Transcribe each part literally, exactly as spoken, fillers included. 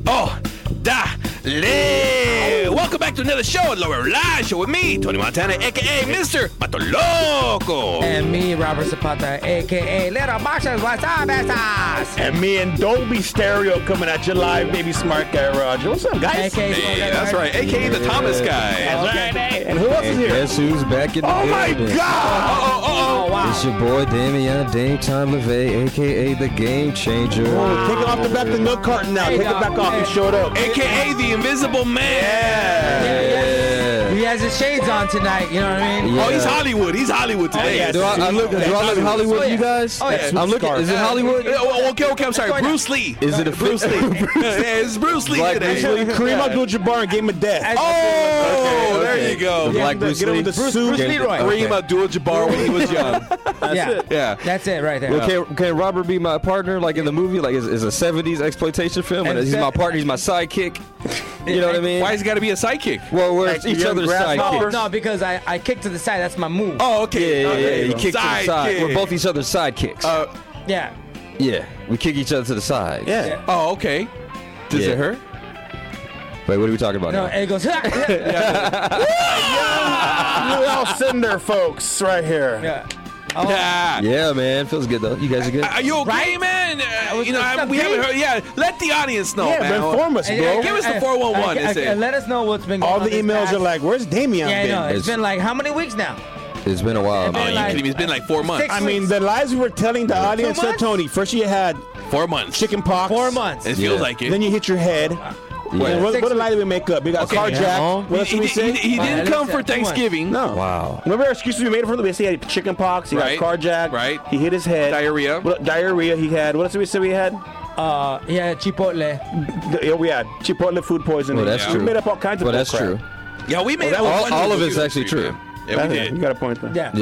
Oh, dale. Welcome back to another show, Lower Live Show with me, Tony Montana, a k a. Mister Pato Loco. And me, Robert Zapata, a k a. Little Boxers. What's up, Estas? And me and Dolby Stereo coming at you live, baby Smart Guy Roger. What's up, guys? A K A. Hey, that's right, a k a the Thomas guy. That's right. And who else is And here? guess who's back in the Oh, my building? God. Oh, oh, oh, Oh, wow. It's your boy Damian Dame Time LeVay, a k a the Game Changer. Oh, take it off the back of the milk carton now. Hey, Take it dog. back off. Hey. You showed up. a k a the Invisible Man. Yeah. He has his shades on tonight, you know what I mean? Yeah. Oh, he's Hollywood. He's Hollywood today. yeah. Do I, I look? Do I look Hollywood, Oh, yeah. you guys? Oh, yeah. I'm looking. Is it Hollywood? Uh, oh, okay, okay, I'm sorry. going on? Bruce Lee. Is it a Bruce Lee? Yeah, it's Bruce Lee Like today. Bruce Lee? Kareem Abdul-Jabbar and Game of Death. Oh, Okay, there okay. you go. The Black Get Bruce him Lee. with the Bruce, suit. Bruce Leroy. Kareem Abdul-Jabbar when he was young. yeah. it. Yeah. That's it right there. Well, can, can Robert be my partner, like in the movie? Like, is, is a seventies exploitation film? And And he's se- my partner. He's my sidekick. You know what I mean? Why's he got to be a sidekick? Well, we're Like each young other's grasshopper? sidekicks. No, because I, I kick to the side. That's my move. Oh, okay. Yeah, Oh, yeah, there yeah. you You go. kick to the side. Sidekick. We're both each other's sidekicks. Uh, Yeah. yeah, we kick each other to the side. Yeah. oh, okay. Does Yeah. it hurt? Wait, what are we talking about No, now? it goes. You all Cinder folks right here. yeah. Oh, Yeah. Yeah, man, feels good though. You guys are good. Are you okay, Right? man? Uh, was- you know, it's I, not we haven't me. heard. Yeah, let the audience know, Yeah, man. inform us, and- bro. and- Give us the and- four one one, and- is it? and let us know what's been going All on. the this emails past- are like, where's Damian Yeah, I been? know. It's It's- been like how many weeks now? It's been a while, Oh, man. you like- kidding me? It's been like four months. Six- I mean, the lies we were telling the audience, months? Tony. First you had Four months. chicken pox. Four months. It feels Yeah. like it. Then you hit your head. Yeah. And what, Six what a lie weeks. did we make up? We got Okay. carjacked. Yeah. What else he, did we he, say? he, he Well, didn't at come least for that- two months. Thanksgiving. No. Wow. Remember our excuses we made for him? We said he had chicken pox. He Right. got carjacked. Right. He hit his head. Diarrhea. What, diarrhea he had. What else did we say we had? Uh, yeah, Chipotle. The- yeah, we had Chipotle food poisoning. Well, that's Yeah. We true. made up all kinds of Well, that's bull crap. true. Yeah, we made that a was- bunch all of of it's actually excuses, true. man. Yeah, we That's- You did. got a point there. Yeah.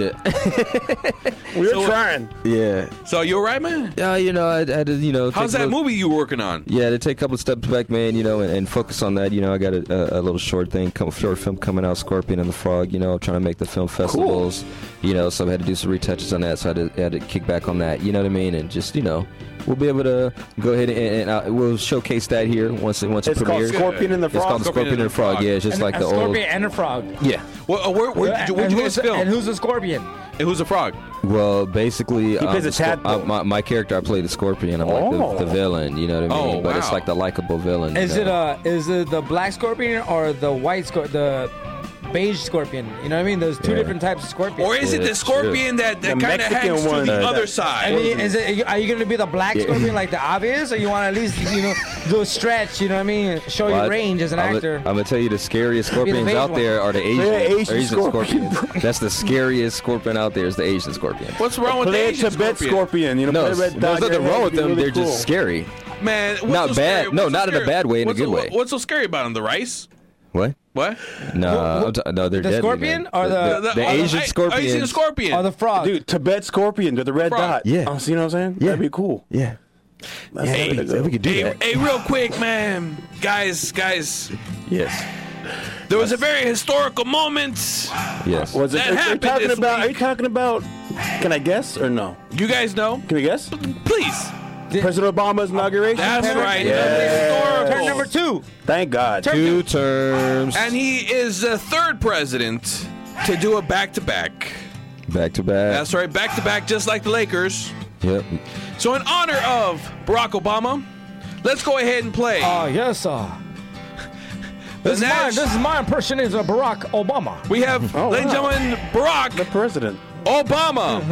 Yeah. We were So- trying. yeah. So you all right, man? Yeah, you know, I, I had to, you know. How's take a that little- movie you were working on? Yeah, to take a couple of steps back, man, you know, and, and focus on that. You know, I got a, a, a little short thing, come, short film coming out, Scorpion and the Frog, you know, trying to make the film festivals, you know, so I had to do some retouches on that, so I had to, I had to kick back on that, you know what I mean? And just, you know, we'll be able to go ahead and, and uh, we'll showcase that here once it, once It's it called premieres. Scorpion and the It's Frog. called the Scorpion and the Frog, yeah, it's just And like a the old. scorpion and a frog. Yeah. Well, uh, where, where, did you, where'd you and guys who's, film? and who's the scorpion? And who's the frog? Well, basically, um, plays a the Scor- tadpole. uh, my, my character, I play the Scorpion. I'm like Oh. the, the villain, you know what I mean? Oh, But it's wow. like the likable villain. you Is know? it uh is it the black scorpion or the white scorpion? The beige scorpion. You know what I mean? There's two Yeah. different types of scorpions. Or is it Yeah, the scorpion that, that The kind of Mexican hangs to one. the Uh, other that- side? I mean, is it? Are you gonna be the black Yeah. scorpion like the obvious, or you want to at least you know do a stretch? You know what I mean? Show Well, your I- range as an I'm actor. I'm gonna tell you the scariest scorpions beige out one. there are the Asian, Yeah, Asian Asian scorpion. scorpions. That's the scariest scorpion out there is the Asian scorpion. What's wrong with the Play a Asian Tibet scorpion? scorpion. You know, No, play there's red dot nothing your head, wrong with it'd them. be They're really just cool. scary. Man, what's Not so bad. Scary? No, What's so not in a scary? bad way, in a What's good so, way. What's so scary about them? The rice? What? What? No, Who- I'm t- no, they're the deadly, scorpion man. or the- the, The- the oh, Asian I- scorpions? Asian scorpion. or the frog? Dude, Tibet scorpion with the red Frog. dot. Yeah. Oh, see what I'm saying? Yeah. That'd be cool. Yeah, That's yeah, really we, good. we could do Hey, that. hey, real quick, man. Guys, guys. Yes, There was a very historical moment. yes. Was it? That are, you happened talking this about? Are you week. talking about? Can I guess or no? You guys know? Can we guess? Please. President Obama's inauguration. That's right. Yeah. Turn number two. Thank God. Turn- Two terms, And he is the third president to do a back-to-back. back to back. That's right, back-to-back, just like the Lakers. Yep. So in honor of Barack Obama, let's go ahead and play. Oh yes, sir. the This is, my, Nash- this is my impersonation of Barack Obama. we have, Oh, ladies and wow. gentlemen, Barack The president. Obama.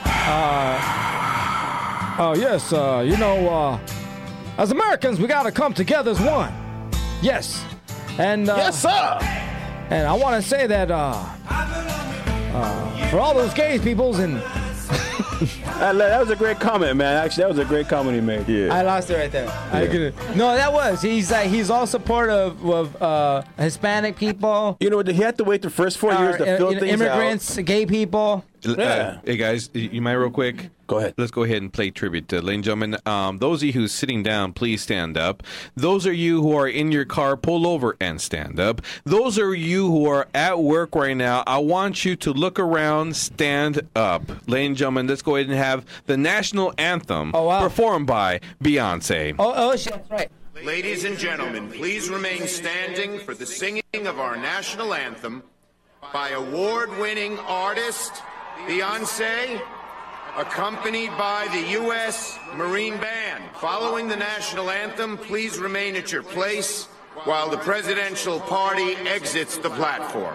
Oh yes, uh, you know, uh, as Americans, we gotta come together as one. Yes, and uh, Yes, sir. and I want to say that uh, uh, for all those gay peoples, and That, that was a great comment, man. Actually, that was a great comment he made. Yeah. I lost it right there. I couldn't- no, that was he's like he's all supportive of uh, Hispanic people, You know, he had to wait the first four years uh, to fill you know, things immigrants, gay people. Uh, Yeah. hey guys, you mind real quick? Go ahead. Let's go ahead and play tribute. Uh, ladies and gentlemen, um, those of you who's sitting down, please stand up. Those of you who are in your car, pull over and stand up. Those of you who are at work right now, I want you to look around, stand up. Ladies and gentlemen, let's go ahead and have the national anthem Oh, wow. performed by Beyonce. Oh, oh shit, that's right. Ladies and gentlemen, please remain standing for the singing of our national anthem by award-winning artist Beyoncé, accompanied by the U S Marine Band. Following the national anthem, please remain at your place while the presidential party exits the platform.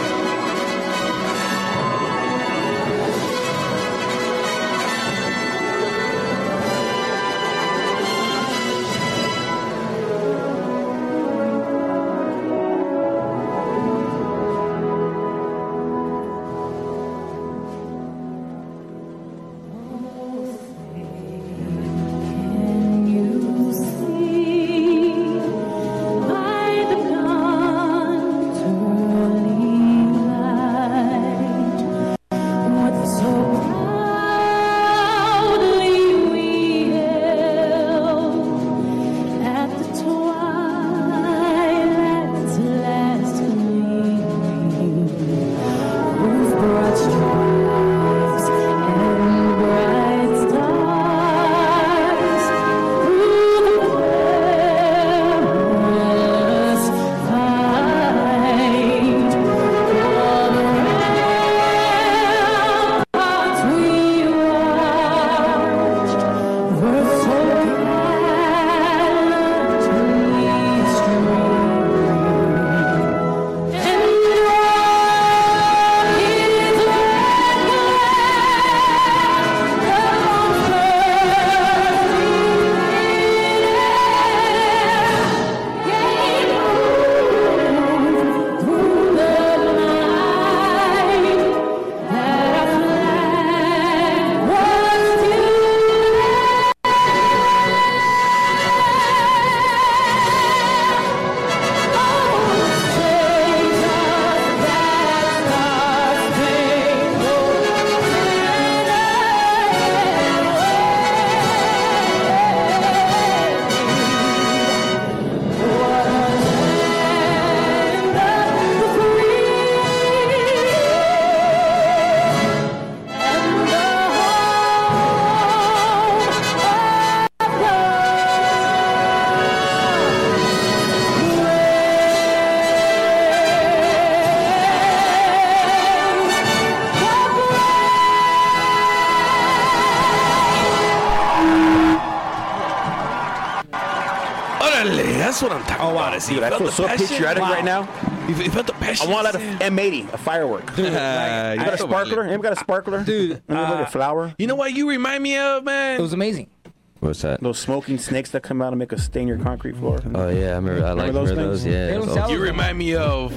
That's what I'm talking Oh, wow. about. See, Dude, you I felt feel the so passion? patriotic Wow. right now. You, you felt the passion. I want out a of M eighty, a firework. Dude, like, you got a sparkler? Anybody got a sparkler? Dude, Anybody uh, a flower? You know what you remind me of, man? It was amazing. What's that? Those smoking snakes that come out and make a stain your concrete floor. Oh yeah, I remember. I like Remember those remember those. things? Yeah. They don't those sell old- You remind me of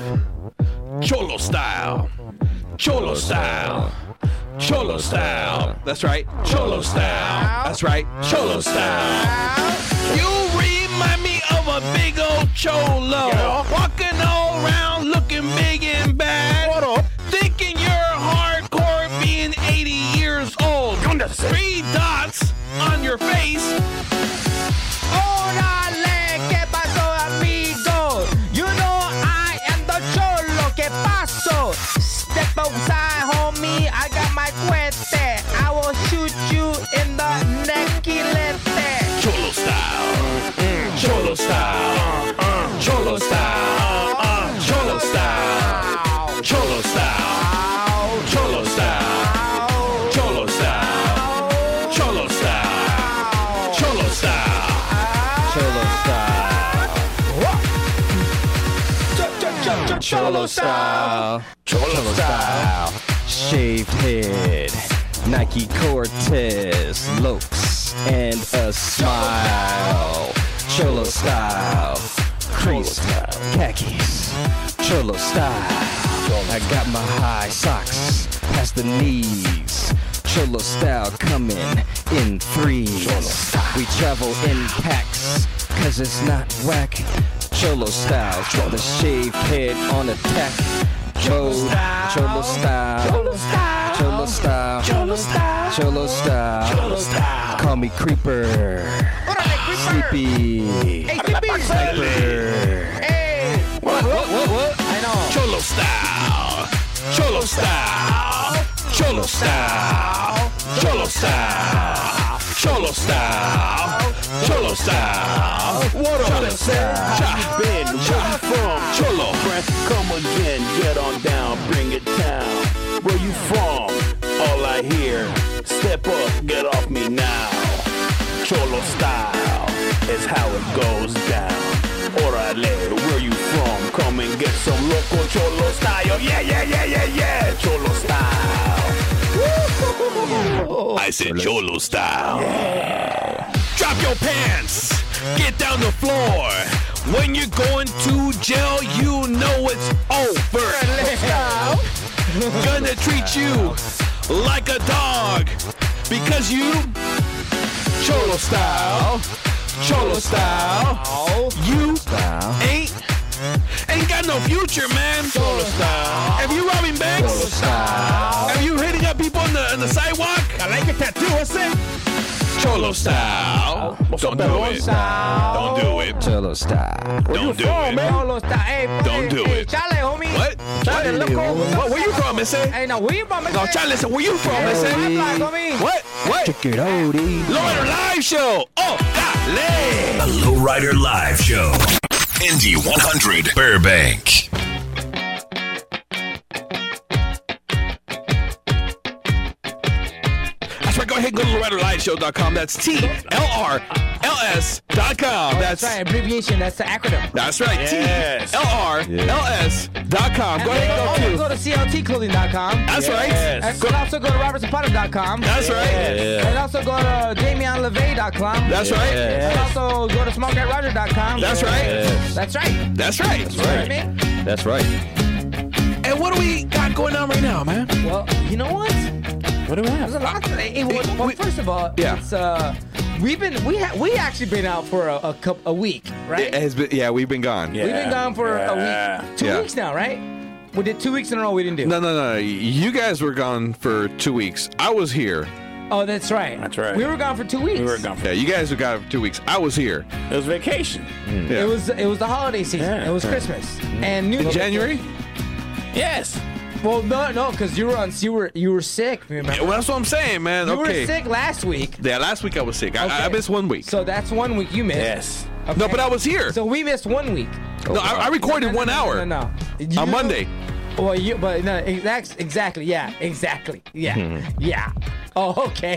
Cholo style. Cholo style. Cholo style. That's right. Cholo style. That's right. Cholo style. You remind me of a big old cholo. Yeah. Walking all around looking big and bad. What up? Thinking you're hardcore being eighty years old. Three dots on your face. Órale, ¿qué pasó, amigo? You know I am the cholo. ¿Qué pasó? Step outside, homie. I got my cuete. I will shoot you in the nequilete. Cholo style. Cholo style. Cholo style. Cholo style. Cholo style. Cholo style. Cholo style. Cholo style. Cholo style. Cholo style. Cholo style. Cholo style. Shaved head, Nike Cortez, looks, and a smile. Cholo style, crease, khakis, Cholo style. I got my high socks past the knees. Cholo style coming in threes. We travel in packs, cause it's not whack. Cholo style, the shaved head on attack. Cholo style, Cholo style, Cholo style, Cholo style, Cholo style, Cholo style, Cholo style. Call me Creeper, Sleepy, Hey, Sleepy. Sniper. Hey. What, what, what, what? I know. Cholo style. Cholo style. Cholo style. Cholo style. Cholo style. Cholo style. What up? How you been? Where you from? Cholo. Friend, come again. Get on down. Bring it down. Where you from? All I hear. Step up. Get off me now. Cholo style is how it goes down. Orale, where you from? Come and get some local Cholo style. Yeah, yeah, yeah, yeah, yeah. Cholo style. I said Cholo style. Yeah. Drop your pants. Get down the floor. When you're going to jail, you know it's over. Gonna treat you like a dog because you Cholo style. Cholo style. You ain't ain't got no future, man. Cholo style. Have you robbing banks? Cholo style. Have you hitting up people on the on the sidewalk? I like your tattoo. What's it? Cholo style. Don't do it. Don't do it. Cholo style. Don't do it. Cholo style. Hey, Don't do hey, it. Chale, homie. What? Chale, What? loco. What? Where you from, Missy? Hey, no, where you from, No, Charlie, listen, where you from, Missy? Hey, black, homie. What? What? Check it out, eh? Lowrider Live Show. Oh, golly. The Lowrider Live Show. Indy one hundred Burbank. That's right. Go ahead and go to lowrider live show dot com. That's T L R L S dot com. That's That's right, abbreviation. That's the acronym. that's right. Yes. T L R L S dot com. Go ahead and also go to. go to C L T clothing dot com. That's right. Yes. And go- also go to robertson potter dot com. That's right. And also go to damian levay dot com. That's right. And also go to small cat roger dot com. That's right. Yes. That's right. That's right. You know what I mean? That's right. And what do we got going on right now, man? Well, you know what? What do we There's a lot today. Hey, well, well, we- first of all, Yeah. it's uh, we've been we ha- we actually been out for a a, couple, a week, right? It has been, yeah, we've been gone. Yeah. We've been gone for Yeah. a week, two Yeah. weeks now, right? We did two weeks in a row. We didn't do. No, no, no. You guys were gone for two weeks. I was here. Oh, that's right. That's right. We were gone for two weeks. We were gone for Yeah, you guys were gone for two weeks. I was here. It was vacation. Yeah. It was it was the holiday season. Yeah. It was Christmas and New Year's. January? Yes. Well, no, no, because you were on you were you were sick. Remember? Yeah, well, that's what I'm saying, man. You okay. were sick last week. Yeah, last week I was sick. I, I Okay. missed one week. So that's one week you missed. Yes. Okay? No, but I was here. So we missed one week. no, I, I recorded No, no, one no, hour No, no, no. You- on Monday. Well, you but no, exact, exactly. Yeah, exactly. Yeah, yeah. Oh, okay.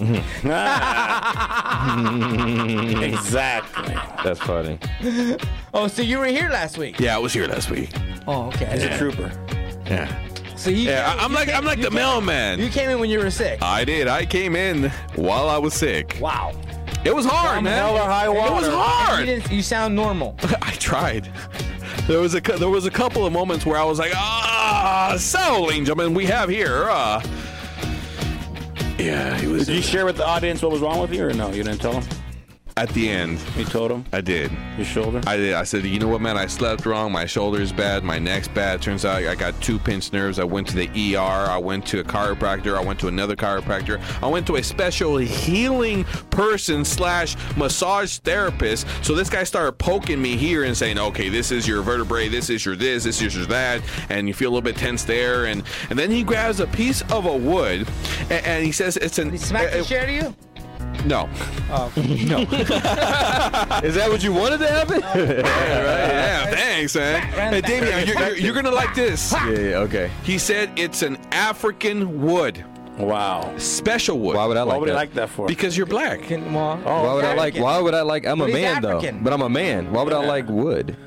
Exactly. That's funny. Oh, so you were here last week. Yeah, I was here last week. Oh, okay. He's a trooper. Yeah. So you, Yeah, I- I'm you like I'm like you the came- mailman. You came in when you were sick. I did. I came in while I was sick. Wow. It was hard, man. hell or high It was water. You, hard. didn't, you sound normal. I tried. There was a cou- there was a couple of moments where I was like, ah, so, ladies and gentlemen, we have here. Uh, yeah, he was Did you share with the audience what was wrong with you, or no? You didn't tell them? at the end. You told them? I did. Your shoulder? I did. I said, you know what, man? I slept wrong. My shoulder's bad. My neck's bad. Turns out I got two pinched nerves. I went to the E R. I went to a chiropractor. I went to another chiropractor. I went to a special healing person slash massage therapist. So this guy started poking me here and saying, okay, this is your vertebrae. This is your this. This is your that. And you feel a little bit tense there. And, and then he grabs a piece of a wood and, and he says it's an... He smacked uh, the chair to you? No. Oh, Is that what you wanted to happen? Yeah, right. Yeah, thanks, man. Hey, Damian, you're, you're, you're going to like this. yeah, yeah, okay. He said it's an African wood, Wow. special wood. Why would I Why like would that? you like that for? Because you're black. Can, well, Why would I like? African. Why would I like? I'm But a he's man African. though. But I'm a man. Why would I Yeah. like wood?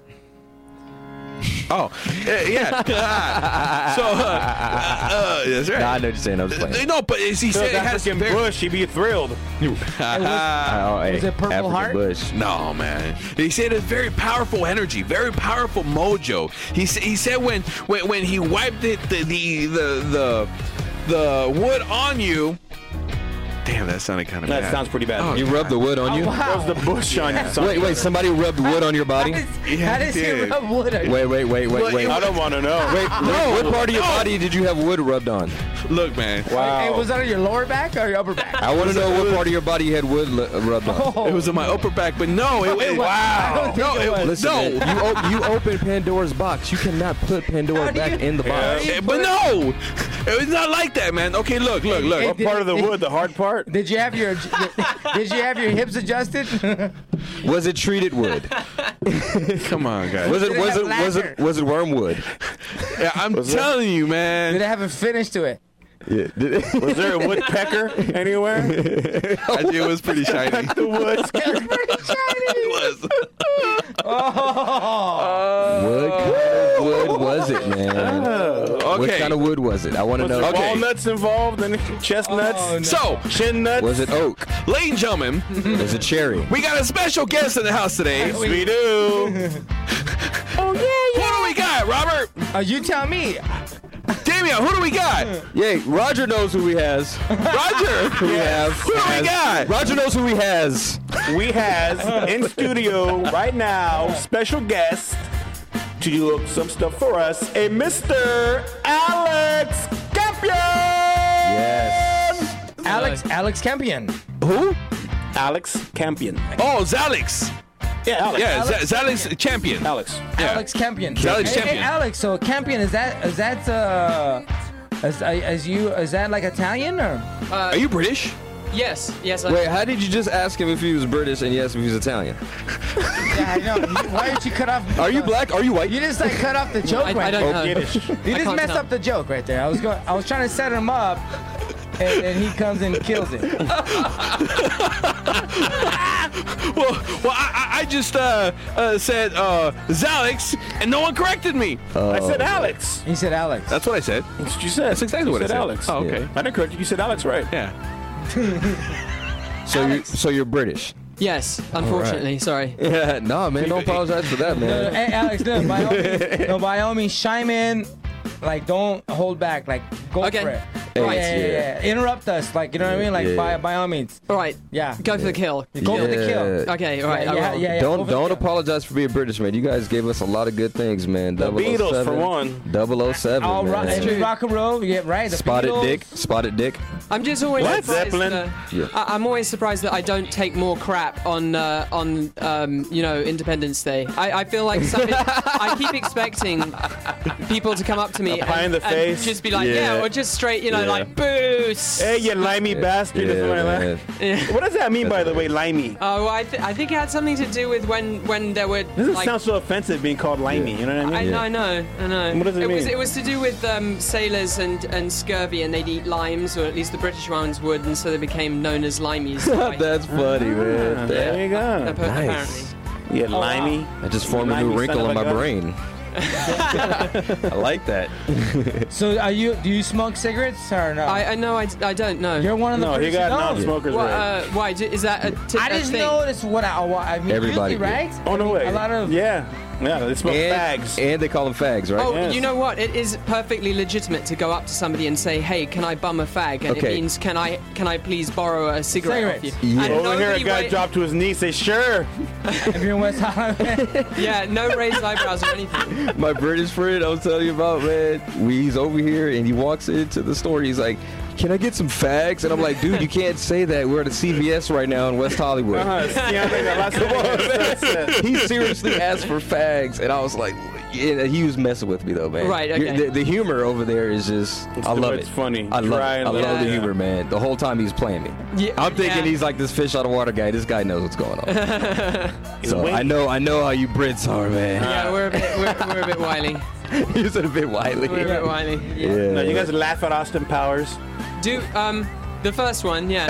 Oh, yeah. yeah. so, uh, uh, that's right. Nah, I know what you're saying. I'm just Uh, playing. No, but he So said the it has African very- bush, he'd be thrilled. Oh, hey, Was it Purple African Heart? Bush. No, man. He said it's very powerful energy, very powerful mojo. He sa- he said when when, when he wiped it the, the the the the wood on you, Damn, that sounded kind of That bad. sounds pretty bad. You rubbed the wood on you? That was the bush on you. son. Wait, wait, somebody rubbed wood on your body? How does, Yeah, how he does he did. rub wood on you? Wait, wait, wait, wait, Well, wait. it I don't want to know. Wait, No. what part of your No. body did you have wood rubbed on? Look, man. Wow. Hey, was that on your lower back or your upper back? I want to know what part of your body you had wood li- rubbed on. Oh. It was on my upper back, but no, it, it, I don't think no, it it was. Listen, no. man, you, op- you open Pandora's box. You cannot put Pandora How do back you- in the box. Eh, but no, it was not like that, man. Okay, look, look, look. Hey, What part of the wood? The hard part? Did you have your Did you have your hips adjusted? Was it treated wood? Come on, guys. Was it Did it was have it was lacquer? it was it wormwood? Yeah, I'm telling you, Did man. it have a finish to it? Yeah. Was there a woodpecker anywhere? I think it was pretty shiny. The wood. It was. What kind of wood was it, man? What Okay. kind of wood was it? I want to Was know. there Okay. walnuts involved and chestnuts? Oh, no. So, Chin nuts? Was it oak? ladies and gentlemen, Was it cherry? we got a special guest in the house today. Yes, we do. Oh yeah, Who do we got, Robert? Uh, you tell me. Damian, who do we got? Yeah, Roger knows who he has. Roger. Who we have? Who do we got? Roger knows who he has. We has in studio right now special guest to do some stuff for us, a Mister Alex Campion. Yes. Alex Alex Campion. Who? Alex Campion. Oh, Zalix. Yeah, Alex. Yeah, Alex Z- Zalix champion. Alex. Yeah. Alex Campion. Alex hey, Campion. Hey, Alex. So Campion is that is that uh as as you is that like Italian or? Are you British? Yes, yes. I, Wait, how did you just ask him if he was British and yes if he was Italian? Yeah, I know. Why did you cut off? Are you black? Are you white? You just like cut off the joke I, right I there. don't know. Yiddish. You I just can't messed tell. up the joke right there. I was going. I was trying to set him up, and, and he comes and kills it. Well, well, I, I- I just uh, uh, said uh, Zalix, and no one corrected me. I said Alex. He said Alex. That's what I said. That's what you said. That's exactly you what I said. said. Alex. Oh, okay. I didn't correct you. You said Alex, right? Yeah. So you so you're British? Yes, unfortunately. Sorry. Yeah. No, man. Don't apologize for that, No, no, man. hey, Alex, no, by all means, no, by all means, chime in. Like, don't hold back. Like, go Okay. for it. Hey, yeah, yeah, yeah, yeah. yeah. Interrupt us. Like, you know what I mean? Like, Yeah. by by all means. All right. Yeah. Go for the kill. Go for the kill. Yeah. Okay. All right. Yeah, I yeah, will. yeah, yeah. Don't Go for the don't kill. apologize for being British, man. You guys gave us a lot of good things, man. The Beatles, for one. double oh seven, All man. right, true. rock and roll. Yeah, right. The Spotted Beatles. dick. Spotted dick. I'm just always Led surprised. Zeppelin. Uh, Yeah. I- I'm always surprised that I don't take more crap on uh, on um, you know Independence Day. I, I feel like something, I keep expecting people to come up to me A pie and, in the and face. just be like, yeah. Yeah. or just straight, you know, Yeah. like boo. s- Hey, you limey bastard. or Yeah, something like man. that. What does that mean, by the way, limey? Oh, well, I, th- I think it had something to do with when when there were. Doesn't like, sound so offensive being called limey. You know what I I, mean? I know, I know. What does it was mean? it was to do with um, sailors and, and scurvy, and they'd eat limes, or at least the British ones would, and so they became known as limeys. Like, That's funny, Ah, man. there you appa- go. apparently. Nice. You limey. I just formed a Limey new son wrinkle of in a my gun. brain. I like that. So, are you? Do you smoke cigarettes or no? I, I know, I, I don't know. You're one of the No, he British got who knows. non-smokers Wha- right. uh, why? d- Is that a, t- I a just thing? noticed what I, what I mean. Everybody, usually, yeah. right? Oh, no way. A lot of Yeah. Yeah, they smoke And, fags. and they call them fags, right? Oh, Yes. you know what? It is perfectly legitimate to go up to somebody and say, "Hey, can I bum a fag?" And Okay. it means, "Can I can I please borrow a cigarette off you?" Cigarettes. Yeah. And Over here, a nobody guy wa- dropped to his knee. Say, sure. if you're in West Hollywood. Yeah, no raised eyebrows or anything. My British friend I was telling you about, man, we- he's over here and he walks into the store. He's like, can I get some fags? And I'm like, dude, you can't say that. We're at a C V S right now in West Hollywood. Uh-huh. Yeah, that's Come on, man. He seriously asked for fags, and I was like, yeah, he was messing with me though, man. Right, okay. You're- The, the humor over there is just, I the- love it's it. funny. I love Dry it. and I love loud. the Yeah. humor, man. The whole time he's playing me. Yeah, I'm thinking yeah. he's like this fish out of water guy. This guy knows what's going on. So winky. I know, I know how you Brits are, man. Yeah, we're a bit we're, we're a bit wily. He's a bit wily. We're a bit wily. Yeah. Yeah. No, you guys laugh at Austin Powers. Do um the first one, yeah.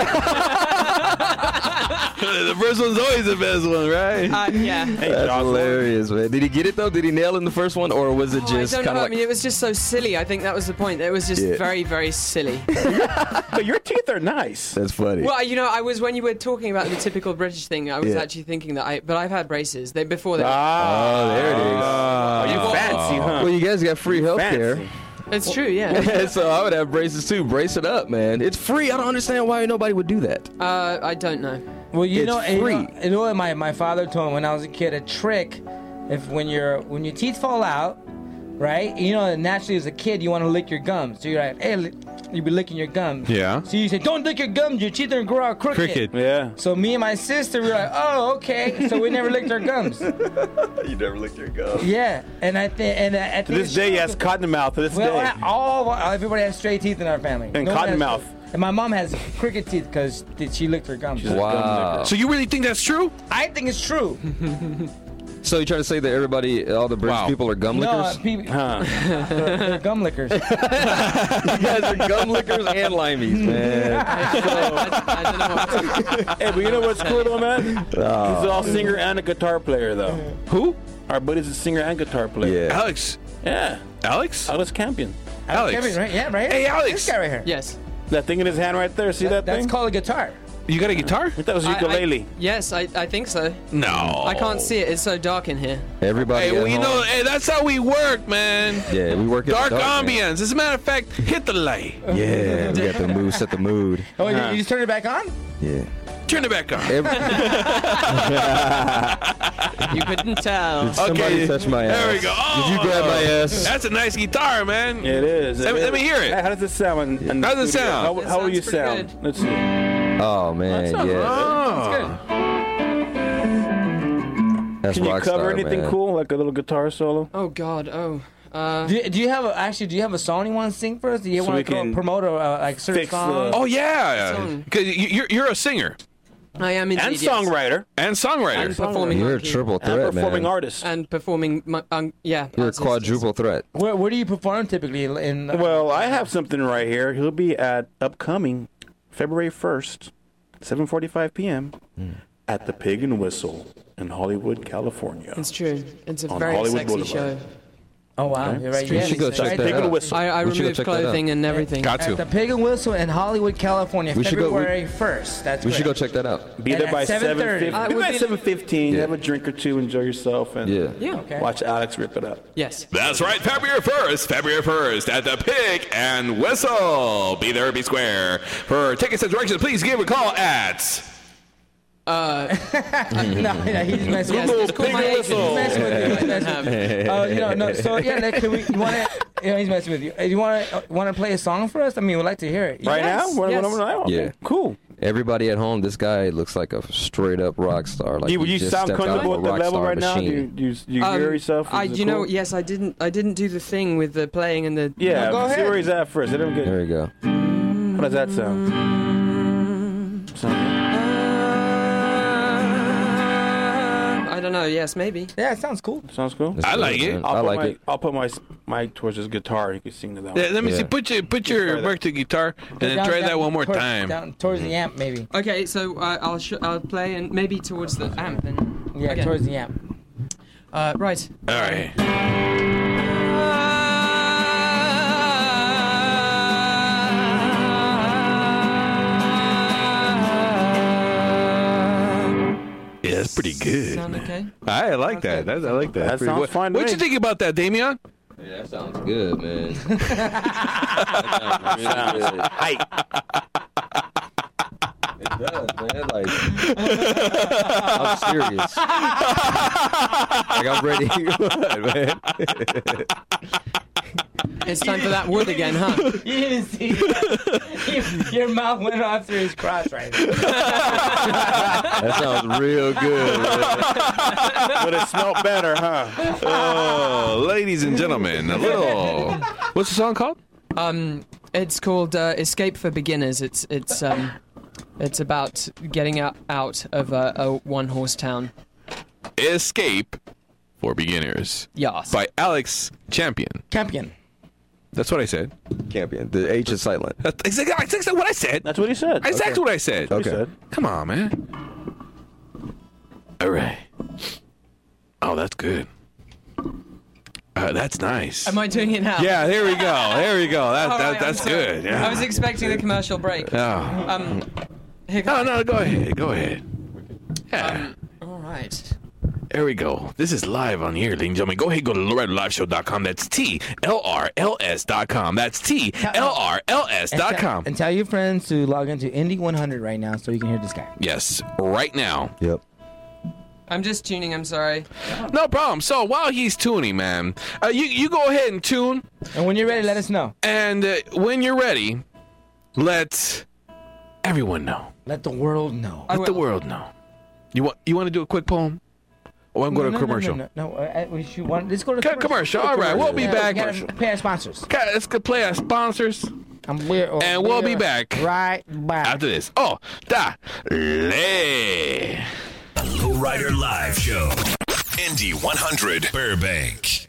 The first one's always the best one, right? Uh, yeah. Hey, That's Jocelyn. hilarious, man. Did he get it though? Did he nail it in the first one, or was it Oh, just I don't kind know. of I mean, like? it was just so silly. I think that was the point. It was just Yeah. very, very silly. But your teeth are nice. That's funny. Well, you know, I was when you were talking about the typical British thing. I was Yeah. actually thinking that I, but I've had braces. They before they. Ah, Oh, there it is. Are you Oh. fancy, huh? Well, you guys got free health care. Fancy. It's true, yeah. So I would have braces too. Brace it up, man. It's free. I don't understand why nobody would do that. Uh, I don't know. Well, you It's know, you free. know, you know what my, my father told me when I was a kid, a trick, if when your when your teeth fall out, right? You know, naturally as a kid you want to lick your gums. So you're like, hey, li- you be licking your gums. Yeah. So you say, don't lick your gums, your teeth are gonna grow out crooked. Cricket. Yeah. So me and my sister we were like, oh, okay. So we never licked our gums. You never licked your gum. Yeah, and I think and I To think this day, he has cotton mouth. To this Well, day. all everybody has straight teeth in our family. And one cotton has- mouth. And my mom has crooked teeth because she licked her gums. She's a Wow. gum licker. So you really think that's true? I think it's true. So you trying to say that everybody, all the British Wow. people are gum No, lickers? uh, people, Huh. they're, they're gum lickers. You guys are gum lickers and limeys, man. I, I don't know what to Hey, but you know what's cool though, man? He's all singer and a guitar player though. Who? Our buddy's a singer and guitar player. Yeah. Alex. Yeah. Alex? Alex Campion. Alex. Kevin, right? Yeah, right. Hey, Alex. This guy right here. Yes. That thing in his hand right there. See that, That's thing? called a guitar. You got a guitar? I thought it was I- I- ukulele. yes, I, I think so. No. I can't see it. It's so dark in here. Everybody Hey, at well, you home- know, hey, that's how we work, man. Yeah, we work at Dark the man. ambience. As a matter of fact, hit the light. Yeah, we got the mood, set the mood. Oh, you, you just turn it back on? Yeah. Turn it back on. Every, You couldn't tell. somebody touch my ass. There we go. Did you grab my ass? That's a nice guitar, man. It is. Let me- is. let me hear it. Hey, how does it sound? In, in How the does it studio? sound? How, It how will you sounds pretty sound? good. Let's see. Oh man, yeah. Oh. That's Can you rock cover star, anything man. cool, like a little guitar solo? Oh God. Oh. Uh, Do you, do you have a, actually? Do you have a song you want to sing for us? Do you So want we to can promote a uh, like certain fix the- song? Oh, yeah. Song. Because you're, you're a singer I am indeed. And yes. songwriter. and songwriter. And performing You're a monkey. triple And threat, performing man. artist. And performing. mo- Um, yeah. You're a artists. quadruple threat. Where, where do you perform typically? In uh, Well, I have something right here. He'll be at upcoming February first, seven forty-five p.m. at the Pig and Whistle in Hollywood, California. It's true. It's a On very Hollywood sexy Boulevard. show. oh wow, you're right. We Yeah, should go it's check right that Pig there. and out. Whistle. I, I We should go removed check that out. clothing and everything. Got At the to. Pig and Whistle in Hollywood, California, We should go- we- February first. That's We should go correct. check that out. Be And there at by seven seven thirty. fifteen. Uh, it Be would there be- at seven fifteen. Yeah. Have a drink or two, enjoy yourself, and Yeah. Yeah. Okay. watch Alex rip it up. Yes. That's right, February first, February first at the Pig and Whistle. Be there, be square. For tickets and directions, please give a call at... Uh, no, yeah, he's messing yes, with it's you. called my He's agent. messing with you. He's messing with you. Uh, you know, no. So yeah, like, can we? You want to? You know, he's messing with you. Uh, You want to? Want to play a song for us? I mean, we'd like to hear it. Right Yes, now? What- yes. what- what- okay, Yeah. Cool. Everybody at home, this guy looks like a straight up rock star. Like Do you, he you just sound stepped out of comfortable a at the rock level star right now? Do you, machine. do you, do you Um, hear yourself? I, Is it you know, cool? yes, I didn't. I didn't do the thing with the playing and the. Yeah, go see ahead. where he's at first. Let him get. There we go. How does that sound? Sound I don't know. Yes, maybe. Yeah, it sounds cool. good? Sounds cool. That's I good, like it. man. I'll I put like my, it. I'll put my s- mic towards his guitar. You can sing to that one. Yeah, let me Yeah. see. Put your put try your that. work to guitar and then Down- try down that one more towards- time. Down towards the amp, maybe. Okay, so uh, I'll sh- I'll play and maybe towards the amp then. Yeah, Okay. towards the amp. Uh, right. All right. Yeah, that's pretty good. Sound okay? I like that. That- I like that. That Pretty sounds good. fine to What me. you think about that, Damian? Yeah, that sounds good, man. Hey, It does, man. Like, I'm serious. Like, I'm ready. What, man? It's time for that wood again, huh? You didn't see that. Your mouth went off through his crotch right there. That sounds real good, man. but it smelled better, huh? Oh, ladies and gentlemen, a little. What's the song called? Um, it's called uh, Escape for Beginners. It's it's um, it's about getting out out of a, a one horse town. Escape for Beginners Yes. by Alex Champion. Champion. That's what I said. Champion. The H is silent. That's exactly, that's exactly what I said. That's what he said. That's exactly what I said. He Okay. said. Come on, man. All right. Oh, that's good. Uh, that's nice. Am I doing it now? Yeah, there we go. There we go. That, All that right, that's I'm sorry. good. Yeah. I was expecting the commercial break. Oh. Um, here No, comes. no, go ahead. Go ahead. Yeah. All right. There we go. This is live on here, ladies and gentlemen. Go ahead, go to lowrider live show dot com. That's T L R L S dot com. That's T L R L S dot com. And tell your friends to log into Indy one hundred right now so you can hear this guy. Yes, right now. Yep. I'm just tuning. I'm sorry. No problem. So while he's tuning, man, uh, you, you go ahead and tune. And when you're ready, let us know. And uh, when you're ready, let everyone know. Let the world know. Let the world know. You want you want to do a quick poem? Or want to go to a commercial? No, no, no. no. Uh, we should want, let's go to Okay, commercial. commercial. All right, we'll be Yeah, back. we gotta pay our sponsors. Okay, let's go play our sponsors. And, we're, oh, And we'll we're be back right back. after this. Oh, da le. Lowrider Live Show. Indy one hundred Burbank.